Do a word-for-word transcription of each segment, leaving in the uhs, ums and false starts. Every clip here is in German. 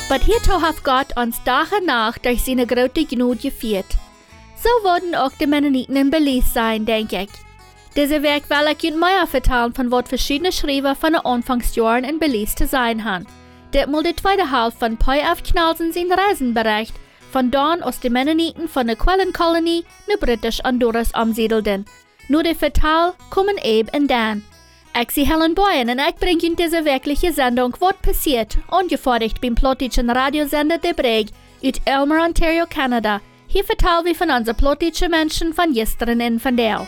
Aber hierto hat Gott uns Tag und Nacht durch seine große Gnade geführt. So würden auch die Mennoniten in Belize sein, denke ich. Diese Werk will ich Ihnen mehr vertellen von was verschiedene Schreiber von den Anfangsjahren in Belize zu sein haben. Das mal die zweite Hälfte von P F Knalsen sein Reisenbericht, von dann aus den Mennoniten von der Quellenkolonie nach Britisch Honduras umsiedelten. Nur die Vertal kommen eben und dann. Ich bin Helen Boyen und ich bringe Ihnen diese wirkliche Sendung, was passiert, angefertigt beim plotischen Radiosender De Breg aus Elmer, Ontario, Kanada. Hier vertellen wir von unseren plotischen Menschen von gestern und von der.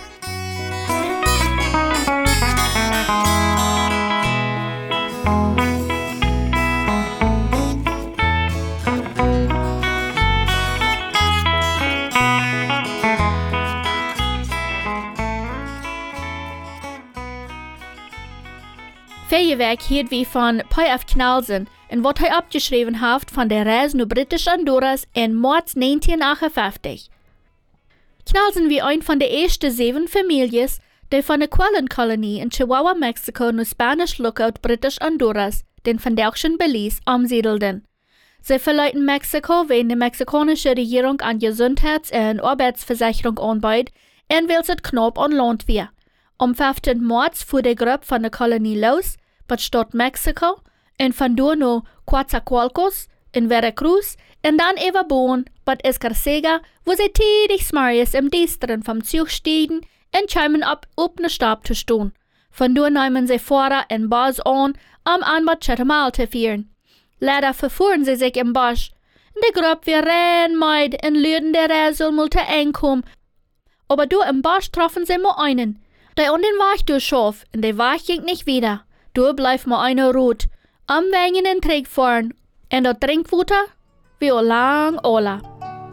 Feierwerk hielt wie von P F Knalsen und was er abgeschrieben hat von der Reise nach Britisch Honduras in März neunzehnhundertachtundfünfzig. Knalsen wie ein von der ersten sieben Familien, die von der Quellenkolonie in Chihuahua, Mexiko nach Spanish Lookout Britisch Honduras, den Verdelchen Belize, umsiedelten. Sie verleuten Mexiko, wenn die mexikanische Regierung an Gesundheits- und Arbeitsversicherung anbietet, und will es knapp an Land wird. Am fünften März fuhr die Gruppe von der Kolonie los, bei Stadt Mexiko, und von dort nach Coatzacoalcos in Veracruz, und dann über Bohn, bei Escarcega, wo sie tätig smarjes im Düsteren vom Zug stiegen und kamen ab, auf den Stab zu stehen. Von dort nahmen sie Fahrer in Bas an, um an Bad Chetumal zu fahren. Leider verfuhren sie sich im Busch. Die Gruppe wir rennen meid und lüden der Reise mal zu einkommen. Aber du im Busch trafen sie mal einen. Der an den Weg durchschaf, und der Weg ging nicht wieder. Du bleib mal einer rot. Am Wegen in Träg fahren. Und das Trinkwasser, wie lang Ola.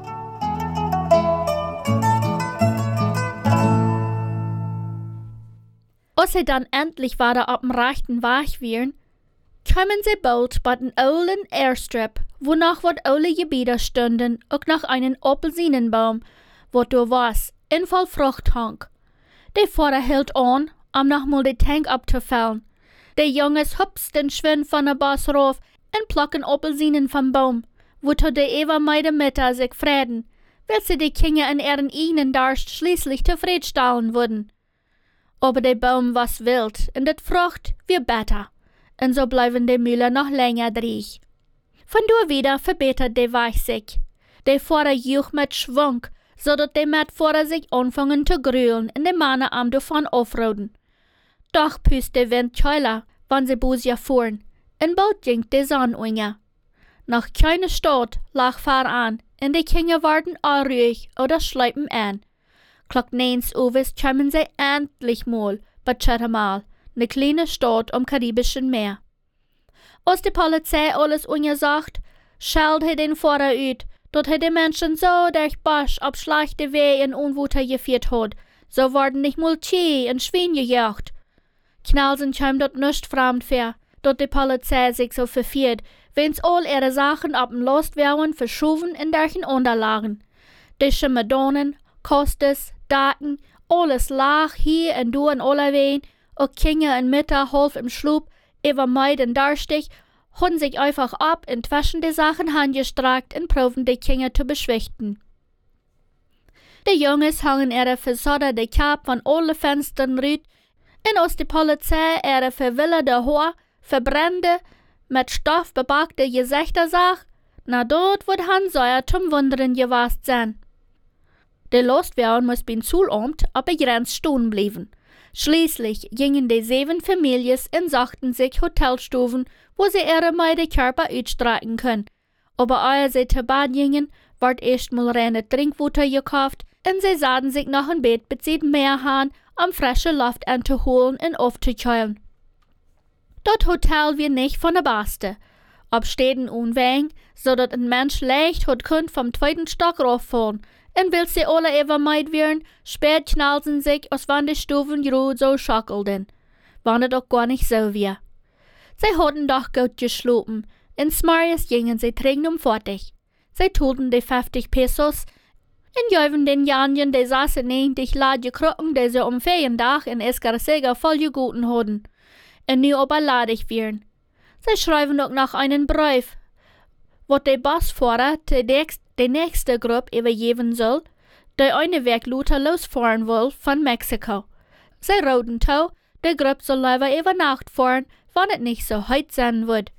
Als sie dann endlich wieder auf dem rechten Weg waren, kamen sie bald bei den olden Airstrip, wo noch wat ole Gebiete standen, auch nach einem Apelsinenbaum, wo du was, in voll Frucht hang. Der Vater hielt an, um nochmal den Tank abzufällen. Die Jungs hupsten schwind von der Bas rauf und plucken Apelsinen vom Baum, wozu die Eva meide Mütter sich freden, weil sie die Kinder in ihren eigenen Durst schließlich zufriedenstellen würden. Aber der Baum was wild und das Frucht wie besser, und so bleiben die Müller noch länger drin. Von da wieder verbessert der Weg sich. Der Vater juch mit Schwung, so dass die Mitfahrer sich anfangen zu grühlen und die Männer am davon aufroden. Doch püst der Wind keuler, wenn sie Busia fuhren, und bald ging die Sonne unter. Nach keine Stadt lag fahr an, und die Kinder warten ruhig oder schleipen an. Klock neins Uwes kamen sie endlich mal bei Chetumal, ne kleine Stadt am Karibischen Meer. Als die Polizei alles ungesagt, schalt he den Vater ut, dort he die Menschen so durch Busch ab schlechte Weh in Unwuter geführt hat, so worden nicht mal Tee und Schwein gejagt. Knalsen kam dort nicht fremd für, dort die Polizei sich so verfiert, wenn's all ihre Sachen ab dem Lostwähren verschoben in derchen Unterlagen. Die Schimmedonen, Kostes, Daten, alles lag hier und du in aller Wehen, auch Kinder in Mitte halb im Schlub, über Meid und Darstich, haben sich einfach ab und zwischen die Sachen handgestreckt und proben die Kinder zu beschwichten. Die Jungs hangen ihre versodderte Kap von alle Fenstern rüt, und aus die Polizei ihre verwillerte Haar, verbrennte, mit Stoff bepackte Gesichter sah, na dort wird Hanseuer zum Wundern gewast sein. Die Lostwähren muss beim Zollamt ab begrenzt stehen bleiben. Schließlich gingen die sieben Familien und sagten sich Hotelstufen, wo sie ihre Meide Körper ausstrecken können. Aber ehe sie zu Bad gingen, ward erstmal reine Trinkwasser gekauft und sie sahen sich nach dem Bett bis sie mehr haben, um frische Luft anzuholen und aufzukühlen. Das Hotel wir nicht von der Baste. Ob Städten unweg, so dass ein Mensch leicht hat könnt vom zweiten Stock rauffallen. Und will sie alle über meid werden, spät knalsen sich, als wenn die Stufen gerade so schackelten. Wann es auch gar nicht so wie. Sie hatten doch gut geschlafen, und smarjes gingen sie trinken um fertig. Sie toten die fünfzig Pesos, und jäuven den Janjen, die saßen neunzig Ladje Krücken, die sie um Feriendach in Escarcega voll geguten hatten. Und nu aber ladig wären. Sie schreiben auch noch einen Brief, wat de Busfahrer de, nächst, de nächste Gruppe übergeben soll, die eine Weg Luther losfahren will von Mexiko. Sie roden tau, die Gruppe soll lieber über Nacht fahren, wenn es nicht so heiß sein wird.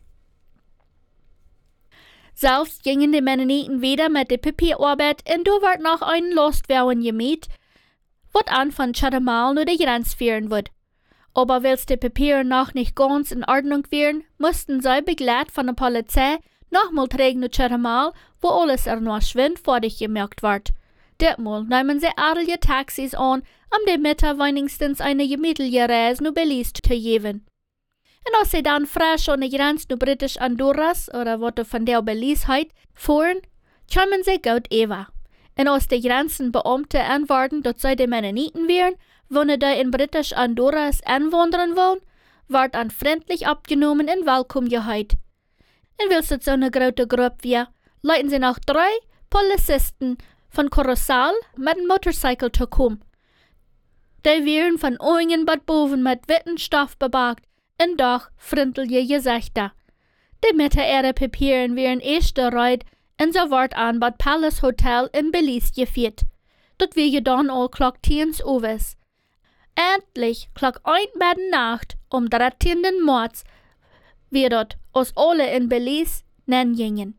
Selbst gingen die Mennoniten wieder mit der Papierarbeit und du wird noch einen Lostwagen gemiet, wat an von Chetumal nur die Grenze führen wird. Aber weil die Papiere noch nicht ganz in Ordnung wären, mussten sie begleitet von der Polizei nochmal trägen nach Chetumal, wo alles er noch schwindfertig gemerkt wird. Ditmal nehmen sie adelige Taxis an, um dem Mittag wenigstens eine gemütliche Reise nach Belize zu geben. Und als sie dann frisch an der Grenze nach Britisch Honduras, oder was von der Belize heit, fuhren, kommen sie gut über. Und als die Grenzenbeamte antworten, dass sie die Mennoniten wären, wenn die in Britisch Honduras anwandern wollen, wird an freundlich abgenommen und willkommen geheißen. Und weil es so eine große Gruppe war, leiten sie noch drei Polizisten von Corozal mit einem Motorcycle zu kommen. Die wären von unten bis boven mit witten Stoff bepackt und doch freundliche Gesichter. Die mit ihre Papieren wären erst bereit und so wird an bad Palace Hotel in Belize geführt. Dort wir dann all klock tiens uwes. Endlich klock ein bei der Nacht um dertienden März wir dort aus alle in Belize nennen gingen.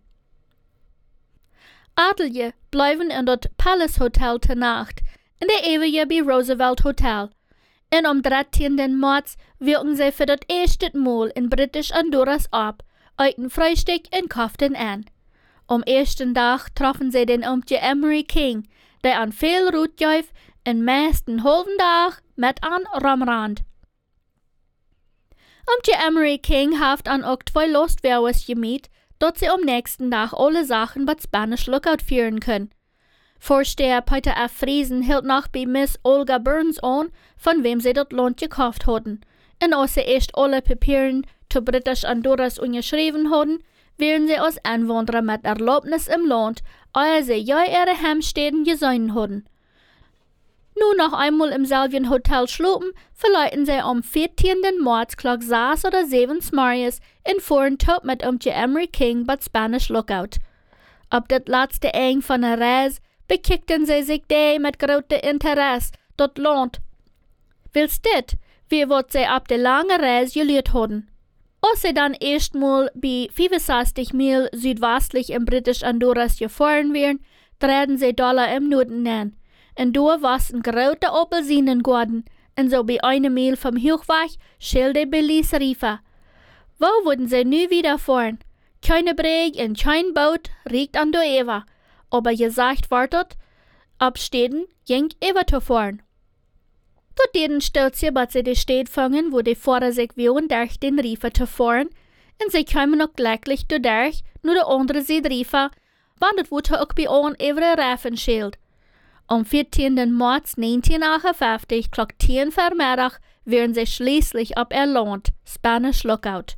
Adelige bleiben in dort Palace Hotel zur Nacht, in der ewige bei Roosevelt Hotel. Und am dertienden März wirken sie für das erste Mal in Britisch Honduras ab, euten Frühstück und kauften an. Am ersten Tag trafen sie den Ompje Emery King, der an viel Rut gaf, und meist den halben Tag mit an Ramrand. Ompje Emery King haft an auch zwei Lostwagens gemiet, dort sie am nächsten Tag alle Sachen bei Spanish Lookout führen können. Vorsteher Peter F. Friesen hielt noch bei Miss Olga Burns an, von wem sie dort Land gekauft hatten. Und als sie erst alle Papieren zu Britisch Honduras unterschrieben hatten, wären sie als Einwanderer mit Erlaubnis im Land, ehe sie ja ihre Heimstätten gesehen hatten. Nun noch einmal im selben Hotel schlupen, verleiten sie am vierzehnten März klock sechs oder sieben Marius und fuhren tot mit Ompje Emery King bei Spanish Lookout. Ab das letzte Eng von der Reise bekickten sie sich de mit großem Interesse dort Land. Willst dit, wie wat sie ab der langen Reise gelehrt hatten. Als sie dann erstmal bei fünfundsechzig Mil südwestlich im Britisch Honduras gefahren wären, treten sie Dollar im Norden an. Und da was ein großer Apelsinengarten, und so bei einer Mil vom Hochweg schilde Belize River. Wo würden sie nu wieder fahren? Keine Breg und kein Boot riecht an der Eva, aber gesagt wird dort, abstehen ging Eva zu fahren. Dort deren stolz sie, dass sie die Stadt fangen, wo die Fahrer sich wohnen, durch den River zu fahren, und sie kommen noch glücklich durch, nur der andere Seite River, wandert wurde auch bei uns über ein Raffenschild. Am vierzehnten März neunzehnhundertachtundfünfzig, klock tien Vormittag, wären sie schließlich ab ihr Land, Spanish Lookout.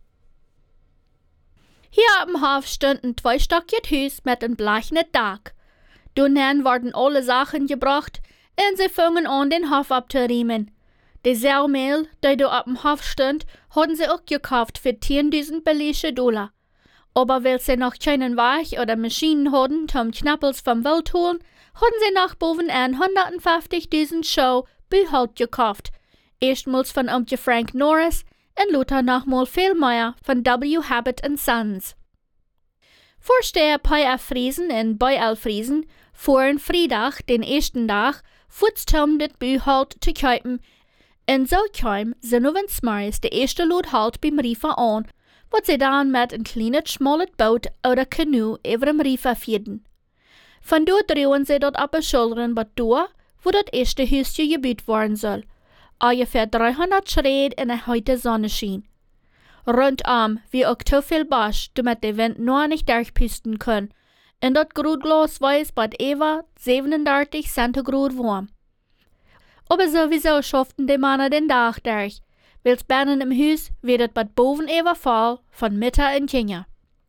Hier am Hof standen zwei Stockchen Hüs mit einem bleichen Dach. Dunhan wurden alle Sachen gebracht, und sie fingen an, den Hof abzuriemen. Die Saumehl, die da ab dem Hof stand, hatten sie auch gekauft für zehntausend Belize Dollar. Aber weil sie noch keinen Weg oder Maschinen hatten, zum Knappels vom Wild holen, hatten sie nach boven an hundertfünfzigtausend Show Bühalt gekauft. Erstmals von Ompje Frank Norris und Luther nochmal viel mehr von W. Habit and Sons. Vorsteher P F. Friesen und B L. Friesen fuhren Freitag, den ersten Tag, futztum das Bühalt zu kaufen, und so kam Zinnovensmaris der erste Lot halt beim Rifer an, wo sie dann mit ein kleines, schmales Boot oder Kanu über dem Rifer führten. Von dort drehen sie dort ab Schultern bis da, wo das erste Häuschen gebaut worden soll. Ungefähr dreihundert Schritt in der heutigen Sonnenschein. Rundum wie auch zu viel Busch, damit der Wind nur nicht durchpusten kann. Und das Grutglas weiß bei Eva siebenunddreißig Centigrad warm. Aber sowieso schafften die Männer den Tag durch, weil's Bernen im Haus wird es bei boven Eva Fall von Mittag in Kinder.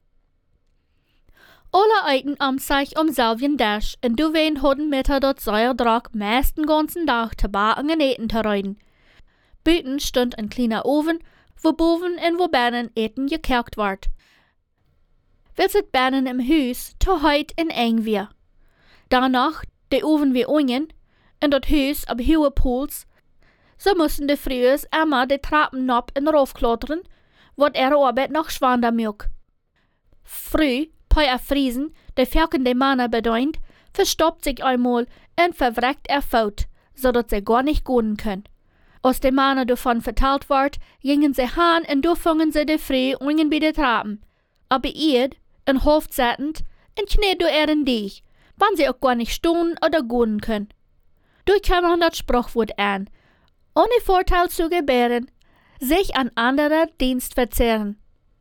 Alle eiten am sich um selben Dash, und du wen hatten Mittag dort Säuerdrag meist den ganzen Tag Tabak und Eten zu reiten. Büten stand ein kleiner Ofen, wo boven und wo Bernen Eten gekerkt ward. weil het binnen im Huis te heut en eng weer. Danach, de oven weer ongen, en dat huis op hoge pools, so mussten de vrouwen immer de trappen op en raufklotteren, wat er Arbeit noch schwander mög. Früh, bei a Friesen, de verkende Männer bedeunt, verstoppt sich einmal und verwreckt er Faut, so dass sie gar nicht gehen können. Als de Männer davon vertelt wird, gingen sie han und da fangen sie de Früh ungen bei de Trappen. Aber ihr, in Hof sitzend, und knie du er in dich, wann sie auch gar nicht stehen oder gehen können. Du kam das Spruchwort an, ohne Vorteil zu gebären, sich an anderer Dienst verzehren.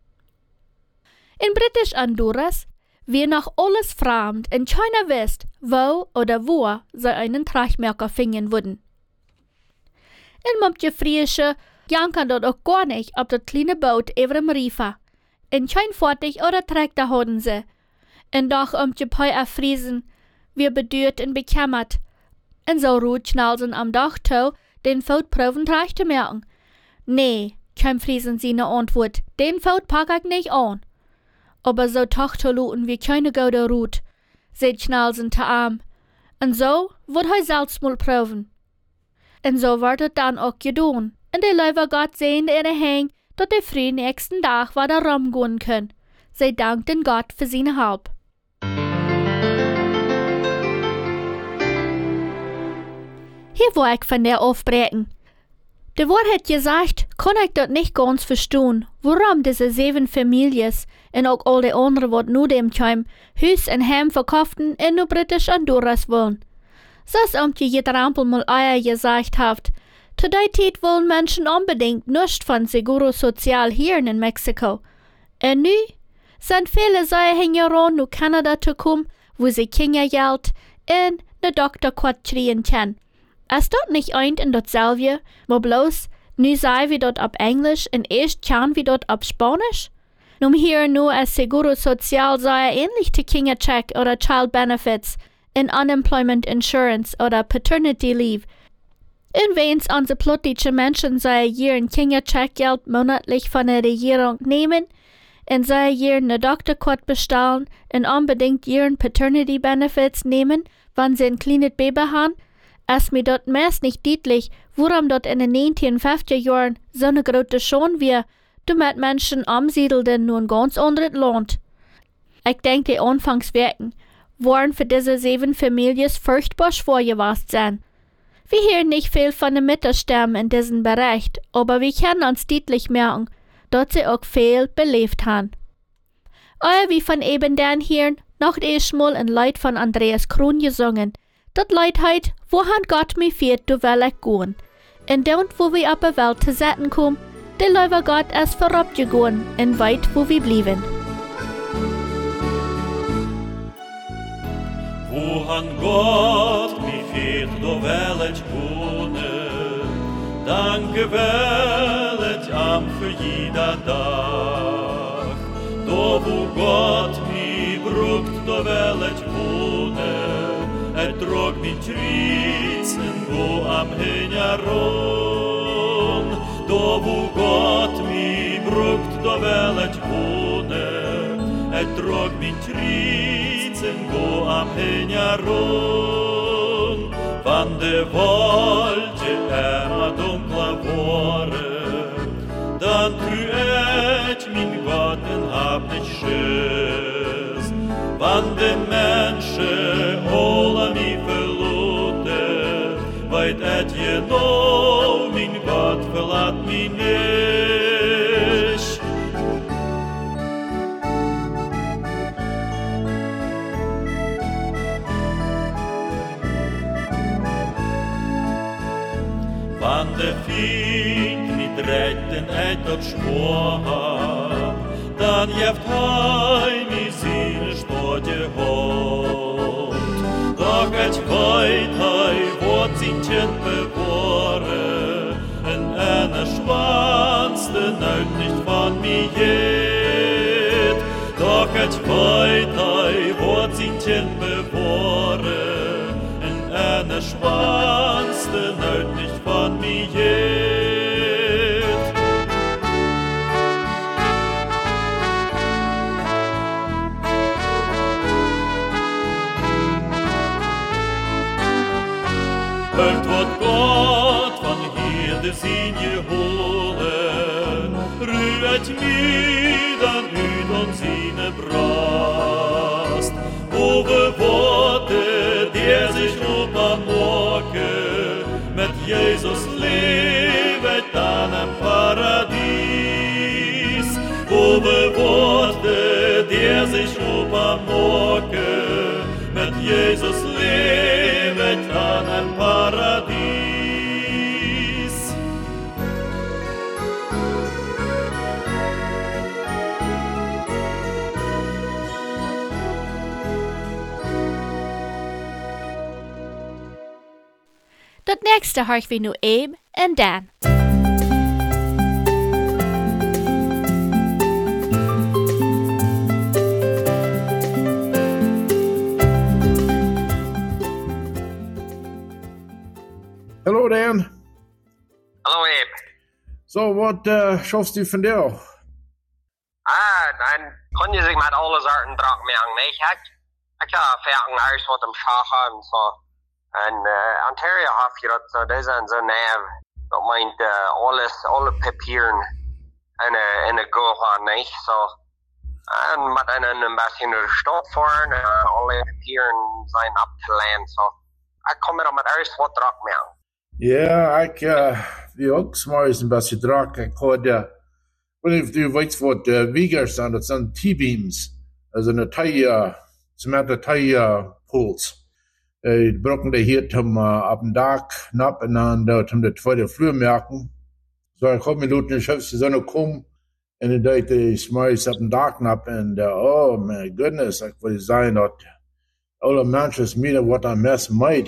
In Britisch Honduras wir noch alles fremd und keiner wisst, wo oder wo sie einen Trachmerker finden würden. In manche Friesche janken dort auch gar nicht auf das kleine Boot über dem Riefer. In kein Fertig oder Traktor haben sie. Und doch um die Paar Friesen, wir bedürt und bekämmert. Und so ruht schnalzen am Dach to, den Foutproven tracht zu merken. Nee, kein Friesen seine Antwort, den Faut pack ich nicht an. Aber so tochterluten wie keine gute Ruht, seht schnalzen te arm. Und so wird hij selbst mal proven. Und so wird es dann auch gedaan. Und der Leute Gott sehen in der Hang, dass der früh nächsten Tag wieder rumgehen können. Sie dankten Gott für seine Hilfe. Hier war ich von der aufbrechen. Der Wort hat gesagt, kann ich dort nicht ganz verstehen, warum diese sieben Familien und auch all die anderen, die nur dem Time Hus und Heim verkauften in nur Britisch Honduras wollen. So ist um die jeder Ampel mal Eier gesagt habt, zu der Zeit wollen Menschen unbedingt nicht von Seguro Social hier in Mexiko. Und nu sind viele solche Hängeron nach Kanada zu kommen, wo sie Kindergeld und ne Doktor quatschrien können. Ist dort nicht ein in dasselbe, wo bloß nu sei wie dort ab Englisch und erst kann wie dort ab Spanisch? Nun hier nur als Seguro Social sei ähnlich zu Kindercheck oder Child Benefits, in Unemployment Insurance oder Paternity Leave. Und wenn unsere plötzliche Menschen sei ihren Kindercheckgeld monatlich von der Regierung nehmen und sei ihren Doktorquote bestellen und unbedingt ihren Paternity Benefits nehmen, wenn sie ein kleines Baby haben, ist mir dort meist nicht deutlich, warum dort in den neunzehnhundertfünfziger Jahren so eine große Schon wir, damit Menschen umsiedelten nun ganz anderes Land. Ich denke, die Anfangswerken waren für diese sieben Familien furchtbar schwer gewesen sein. Wir hören nicht viel von den Mittelstämmen in diesem Bericht, aber wir können uns deutlich merken, dass sie auch viel belebt haben. Euer wie von eben den hier noch einmal ein Lied von Andreas Kron gesungen. Das Lied heit, wo han Gott mich führt, du will ich gehen. Und dort, wo wir auf der Welt zu setzen kommen, der Leuwe Gott ist vorabgegangen und weit, wo wir blieben. Wo han Gott mich führt, du will ich gehen. Danke will ich am für jeder Tag. Da wo Gott mich brucht, du will ich wohnen. Er trug mich Tritzen, wo am Hinjaron. Da wo Gott mich brucht, da will ich wohnen. Er trug mich Tritzen, wo am Hinjaron. Wann de Wolke immer dunkler wurde, dann tu ich mein Gott und hab nicht Schiss. Wann de Menschen alle mich verloten, weit et je know, mein Gott verlat mich nicht. Wann de Find mit retten et dort schwor, dann jeft heim i sine Stodje hot. Doch et weit hei wort sinchen bewahre, en ene schwanste neut nicht von mir jet. Doch et weit hei wort sinchen bewahre, en ene schwanste neut nicht von mir jet. zien je holen, ruet midden uit ons in brast. Over woorden die zich op aan moken, met Jezus leven dan een paradies. Over woorden die zich op aan moken, met Jezus leven dan een paradies. Dat nächste hörs vi nu Abe and Dan. Hello, Dan. Hallo, Abe. So, wat uh, schaffst du von dir? Ah, dan kon je zich met alle soorten drank maken, nee, gek? Ik heb vaak huis wat hem schachen en zo. En uh, Ontario heb je dat, uh, deze en zo neef. Dat meint uh, alles, alle papieren in een, in een go gaan, nee, zo. En met een, een beetje in de stad voor, uh, alle papieren zijn opgeleend, zo. Ik kom er met huis wat drank maken. Ja, ik uh, wil ook s'morgens een beetje drank. Ik had, uh, weet niet of du weet wat uh, Wiegers zijn, dat zijn T-beams. Dat zijn thai, uh, cementen thai uh, pools. Die brokken die hier zum uh, op een dak knap en dan uh, zum de tweede vloer merken. Zo ik had minuten in de zon komen en dan deed hij s'morgens op een dak knap en uh, oh my goodness, ik wil zeggen dat alle mensen midden wat een mes meid.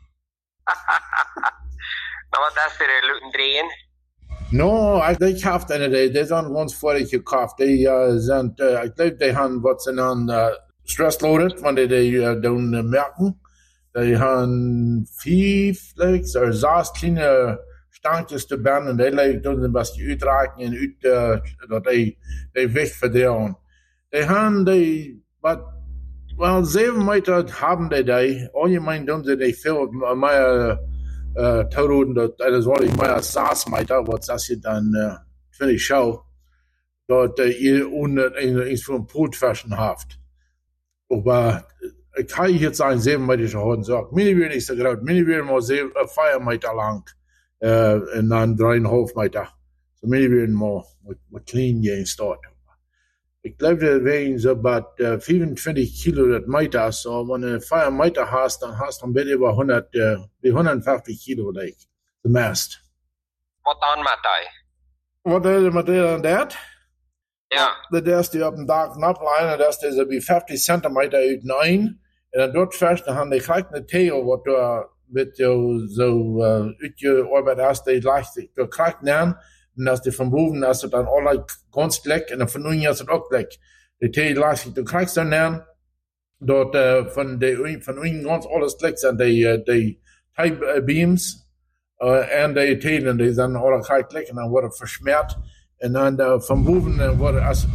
Nou, wat is er luten drehen? No, ik denk haft en die, die zijn ons vorig gekauft. Die uh, zijn, uh, ik geloof die hebben wat ze dan uh, stressloaded, wanneer die uh, doen uh, merken. Die hebben vijf, leeks, of zes kleine stankjes te banden en die leek doen een beetje uitraken en uit, uh, dat die, die weg verdelen. Die hebben die, wat, wel, zeven meter haben die die, algemeen doen ze die veel meer uh, toeroeden, dat, dat is wat ik meer zes meter, wat dat je dan, uh, vind ik schau, dat uh, je onder iets van een pootversen haft. Aber ik ga jetzt een zeven meter gehouden, zo. Mini weer niet zo groot, mini weer maar zeven, uh, vier meter lang, uh, en dan drieënhalf meter. So mini weer maar, wat klein je in staat. Ik glaube, dat wegen so about uh, vierundzwanzig kilo dat meter, so wenn du vier meter hast, dann hast du ein bisschen über hundert, uh, honderdvijftig kilo, like, the mast. Wat dan met die? Wat is er met dat? Dat? Ja. Dat is die op een dag naplijn, dat is er bij vijftig centimeter uit een. En dan dort vast, dan hebben die gelijk een tail, wat du met jou zo uh, uit je arbeid hast, die leicht, du krijgt neer. En als die van boven, als het dan alle ganz gelijk, en dan van onder is het ook gelijk. De tail lastig, du krijgt dan neer, dat uh, van de van onder ganz alles gelijk zijn, die, uh, die tie beams, uh, en die tailen, die zijn alle gelijk gelijk, en dan wordt het versmeerd. En dan uh, van boven uh, wordt het als...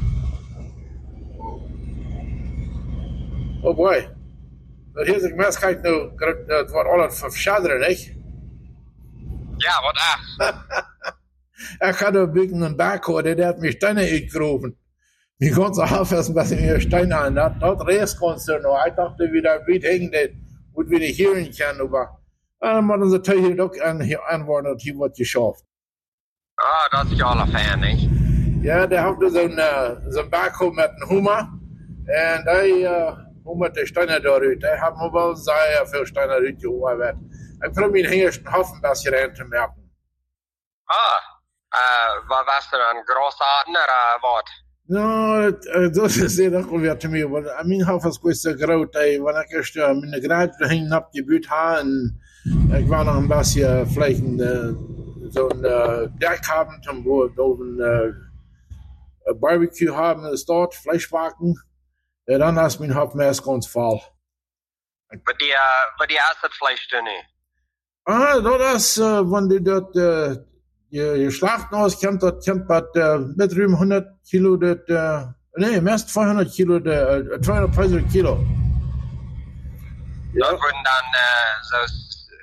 Oh boy. Dat hier, ik mes, kijk nu, het wordt alles verschaderen, niet? Ja, wat echt? Ik had een beetje een backhoor, die had mij stenen uitgeroepen. Die ganze half is een beetje meer stenen aan. Dat, dat reist konst er nog. Ik dacht, dat we daar niet hingen, dat we niet hieren kunnen. Maar dan moeten ze tegen ook antwoorden dat hij wordt geschaft. Ah, dat is je alle fan, niet? Ja, die had zo'n uh, zo'n backhoor met een hummer. En die uh, hummert de stenen daaruit. Die had me wel zeer veel stenen uitgehoord. Ik probeer mijn eerste half een beetje rein te merken. Ah. Uh, wat was er een grote ander, uh, wat? No, uh, dat is het ook weer te meer. Want mijn hoofd was best zo groot. Wanneer ik eerst uh, mijn graad ging op je buurt had en ik wou nog een beetje uh, vielleicht uh, zo'n uh, dek hebben, toen we boven uh, een barbecue hebben in de stad, vlees bakken. En dan is mijn hoofd meest ganz vol. Wat die, uh, wat die is het vlees toen nu? Ah, dat is, uh, wanneer dat... Uh, Je, je slacht nou, komt dat, komt dat uh, met ruim honderd kilo, dat, uh, nee, meest tweehonderd kilo, de, uh, tweehonderdvijftig kilo. Ja. Dat worden dan uh, zo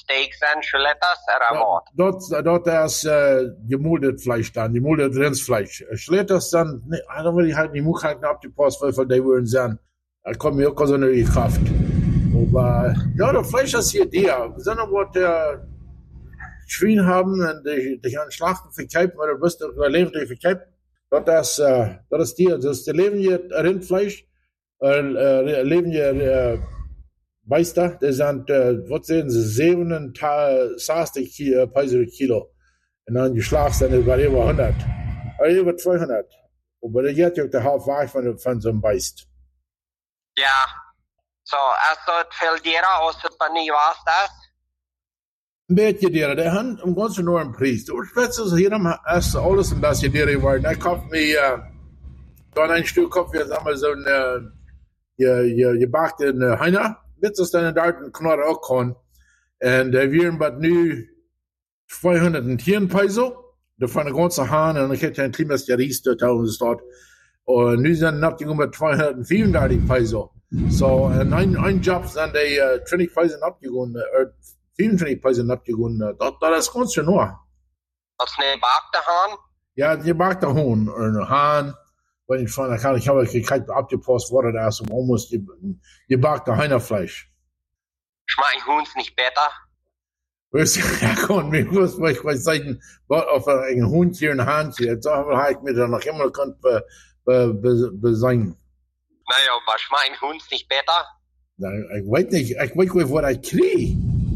steaks en chuletas er wat. Dort, dort ist äh, gemuldet Fleisch dann, gemuldet Rindsfleisch. Schletters dann, ne, da will ich halt nicht mehr halten ab die Post, weil von der würden sein. Da kommt mir auch so eine Kraft. Aber, ja, das Fleisch ist hier der. Wir sind aber der Schwein haben und die, die an Schlachten verkaufen, oder bist du überlebt, die verkaufen. Das ist, äh, das ist die, das ist der lebende Rindfleisch, äh, äh, lebende, äh, Meister, die sind, äh, was sehen Sie, siebenundsechzig Kilo, Peso Kilo. Und dann die Schlag sind über über hundert. Oder über zweihundert. Aber der geht ja der halb weg von, von so einem Beist. Ja. So, als dat veel dieren, als het maar niet was, dat? Een beetje dieren, die hebben een ganz enorm prijs. Du spitzt hier ist alles ein bisschen dieren geworden. Da kauft mir, äh, dann ein Stück Kopf, jetzt haben wir so ein, äh, je, gebackten äh, Heiner. Dit is dan daar een knorr ook kon. En uh, wir haben nu zweihundertzehn Peso. Davon de ganze Hahn. En ik heb een klein beetje Ries dort staat. En nu zijn het nog met tweehonderdvierendertig Peso. So, en een, een job zijn die uh, twintig Peso abgegaan. Uh, vierentwintig Peso abgegaan. Uh, dat, dat is ganz schön nur. Dat is een gebackte Hahn? Ja, die gebackte Hahn. Een Hahn. Wenn ich von, ich habe gekriegt, abgepost wurde, da ist almost gebackte Heinerfleisch. Schmecken Huhns nicht besser? Weißt du, ja, komm, ich muss, ich weiß, sagen, auf ein Hund hier in Hand hier, jetzt habe ich mir dann noch immer könnt be, be, be, besingen. Naja, aber schmecken Huhns nicht besser? Ja, ich weiß nicht, ich weiß nicht, was ich kriege.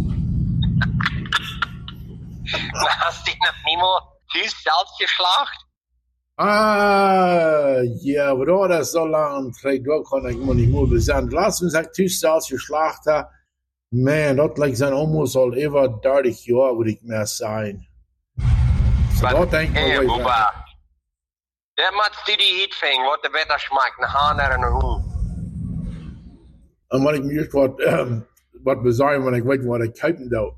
Hast du dich noch niemals Hüß selbst geschlacht? Ah, ja, aber das ist so lang, vielleicht kann ich mir nicht mehr besagen. Lass uns sagen, Tischsalz geschlacht haben. Man, das liegt dann almost all über dreißig Jahre, würde ich mehr sein. So, da denke ich mir, mal. Baba, der macht die die Eatfing, was der besser schmeckt, ein Hahn oder ein Huhn. Und wenn ich mir jetzt was, ähm, was besagen, wenn ich weiß, was ich kaufen darf.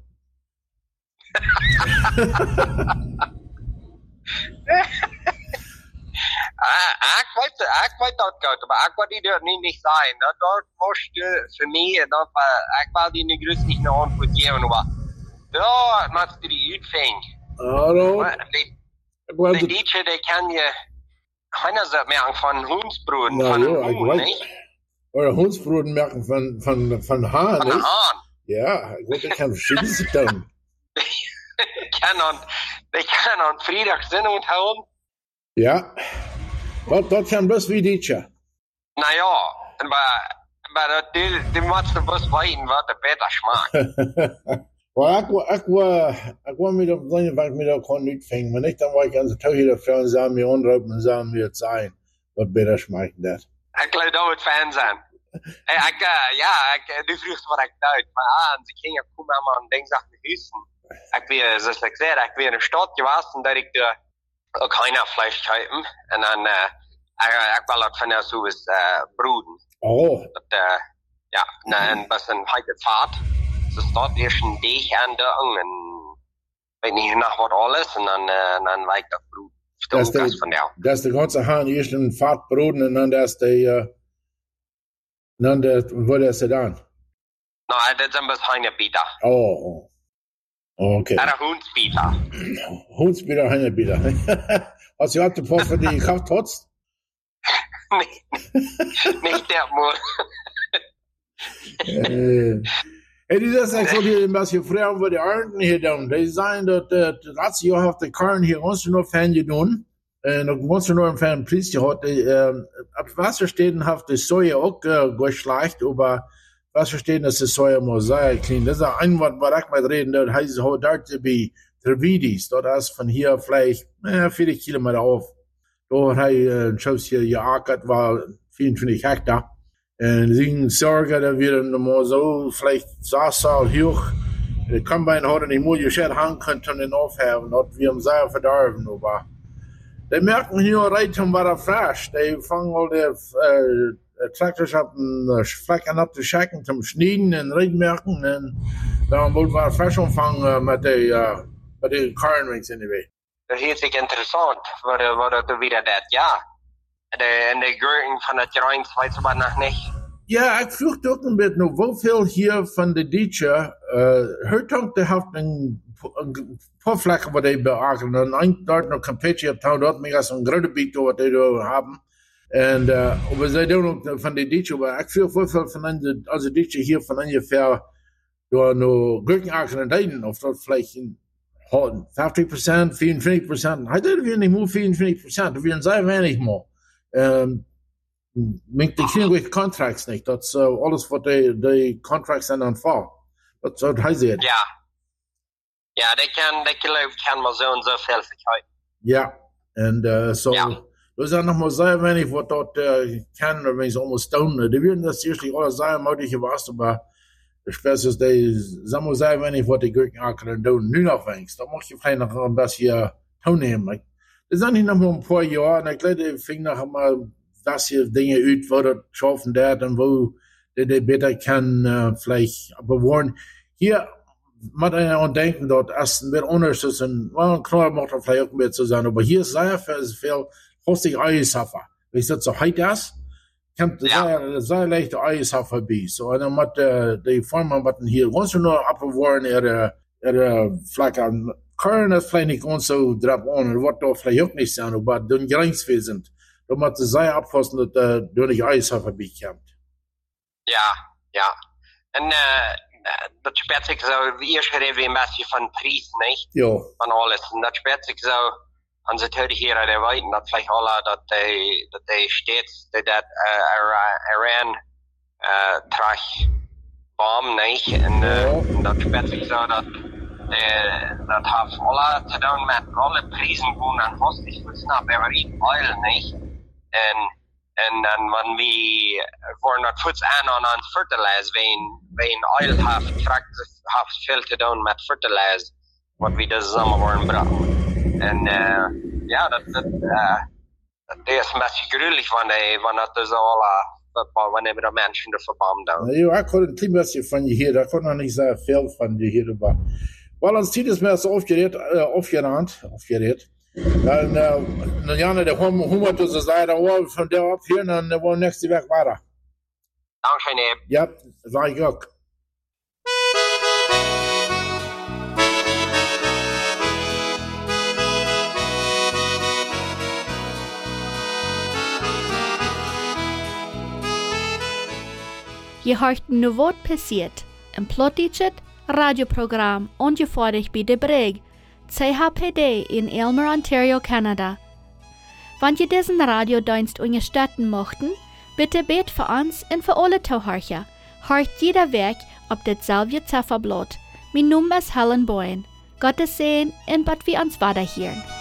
Ik weet, ik weet dat goed, maar ik wil die er niet, niet zijn. Dat, dat was voor mij, dat, ik wil die niet rustig naar antwoord geven, maar daar maakt die uitving. Hallo? Die, die Dietje, die kan je, keiner sagt merken von Hundsbruden, Na, von ja, Huhn, weiß, nicht? oder Hundsbruden merken von, von, von Hahn, Von nicht? Hahn. Ja, ich weiß, ich kann verschiedenes tun. Die kann an, die kann an Freitagssinn und hauen. Ja. Dat, dat kan best wie ditje. Nou ja, maar, maar die, die moet je best weten wat er beter smaakt. Maar ik, ik, ik wil me op zijn waar ik me dat kon niet vingen. Maar niet dan waar ik aan de touw hier vrouwen samen mee onderhouden en samen weer het zijn. Wat beter smaakt dat. Ik geloof dat we het fan zijn. Ik, uh, ja, ik, die vroeg wat ik deed. Maar ah, ze gingen komen aan een dinsdag naar Houston. Ik weer, zoals ik zei, ik weer in een stad geweest en dat ik de ook Heinerfleisch kaufen. En dan, uh, ik, ik wil dat van jou zo eens uh, broeden. Oh. Dat, uh, ja, en een beetje heike vaart. Ze staat eerst een deeg aan de en weet niet nog wat alles. En dan, uh, dan lijkt dat broed. Dat is de, van jou. Dat is de ganze haan eerst een vaart broeden en dan dat is de, uh, dan de, wat is het dan? Nou, dat is een beetje Heinerbieter. Oh. Okay. En een Hoensbieter. Hoensbieter, Heinerbieter. Als je had de post van die kracht hotst? Nee, nicht der Mund. En die is echt zo die een beetje vrouwen voor de arten hier doen. Die zijn dat het laatste jaar heeft de karren hier ons nog fan gedaan. En ook ons nog een fan prijs gehad. Op Wassersteden heeft de soja ook uh, geschlacht, aber Wassersteden is de soja maar sehr klein. Dat is een wat waar ik met reden, dat heißt hoe daar te bij Trevidis. Dat is van hier vielleicht eh, veertig kilometer af. Daar hij een schuis hier geackert, war vierentwintig Hektar. En sie sorgen, dass wir dann mal so vielleicht Saßsaal hoch, die Kombine hat nicht mehr gescheit haben könnten und aufhören, dass wir am sehr verdarben, aber die merken hier reiten war der frisch, die fangen all die äh, Traktor ab den Flecken ab zu schicken zum Schneiden und Reitmerken und dann wollen wir frisch anfangen mit den, äh, mit den Karrenwings anyway. Dat is heel interessant, wat, wat dat weer dat, ja. De, en de gurken van het terrein, weet je wat nog niet? Ja, ik vroeg ook een beetje nog, hoeveel hier van de Dietsche, uh, Hurtonk, die heeft een, een paar vlekken wat die beachten. En een dort nog een beetje op town, dat meer als een grote biet wat die daar hebben. En, uh, we zijn doen ook van de Dietsche, maar ik vroeg hoeveel van de, als de Dietsche hier van ongeveer door nog Gurkenaken en Deiden, of dat vielleicht vijftig procent, vierentwintig procent. Hij deed weer niet meer vierentwintig procent, dat weer zeer weinig meer. Um, Met de geen contracts niet. Dat is uh, alles wat de, de contracts zijn aan val. Dat is wat hij zegt. Ja. Ja, dat kan, dat geloof ik kan maar zo en zo veel verkrijgen. Ja, en uh, zo. Ja. Er zijn nog maar zeer weinig wat dat uh, kan, wenn ze ondersteunen. Die willen dat eerst alles zeer moeilijk gewassen, maar de spesies, die zijn maar zeer weinig wat die Gurkenaken doen. Nu nog wenigstens. Dat mag je vielleicht nog een beetje toenemen. Er zijn hier nog maar een paar jaar, en ik geloof, ik vind nog maar was je dingen uit, wo dat schaffen dat en wo die, die beter kan uh, vielleicht bewohnen. Hier moet man aan denken, dat als het weer anders is, en well, een knal mag er vielleicht ook een beetje zijn, aber hier ist sehr veel hostig Eishafer. Wenn es so heiß ist, kommt sehr, sehr leichte Eishafer bei. So, und dann muss uh, die Firma müssen hier ganz nur abbewahren, ihre, ihre Flacken. Können das vielleicht nicht ganz so drauf an, das wird doch vielleicht auch nicht sein, aber dann Grenzwesen. Da muss es sehr aufpassen, dass er uh, durch die Eishafer bekommt. Ja, ja. En uh, dat speelt zich zo, eerst gegeven een beetje van prijs, niet? Ja. Van alles. En dat speelt zich zo, aan ze het hier uit de weten, dat vielleicht alle, dat die, dat die steeds, dat dat uh, Iran uh, terug bom, niet? En uh, dat speelt zich zo, dat uh, dat heeft alle te doen met alle prijzen gewoon aan hostig versnapt, over iets oil, niet? En En dan wanneer we voor het voets aan aan aan fertilizer, we een oil heeft, heeft veel te doen met fertilizer, wat we dus samen worden brengen. En uh, ja, dat, dat, uh, dat is een beetje gruwelijk wanneer, wanneer dus alle, wanneer we de mensen er verband doen. Ja, ik hoor een klein beetje van je hier, ik hoor nog niet zo veel van je hier. Maar wel, ons tijd is meer zo aufgeregt, uh, aufgerand, aufgeregt. Dan, uh, dan Janne, de honderd tussen zij, dan worden we van daar op hier, en dan worden we nächste week verder. Dankzij neer. Ja, dat zeg ik ook. Je hoort nu wat passiert. Een plottiget radioprogramm ongefährlich bij de Breg, C H P D in Aylmer, Ontario, Canada. Wenn je diesen Radiodienst unterstützen möchten, bitte bet für uns und für alle Zuhörer. Hört jeder Weg auf dasselbe Zifferblatt. Mein Name ist Helen Boyen. Gottes Segen und bald wir uns weiterhören.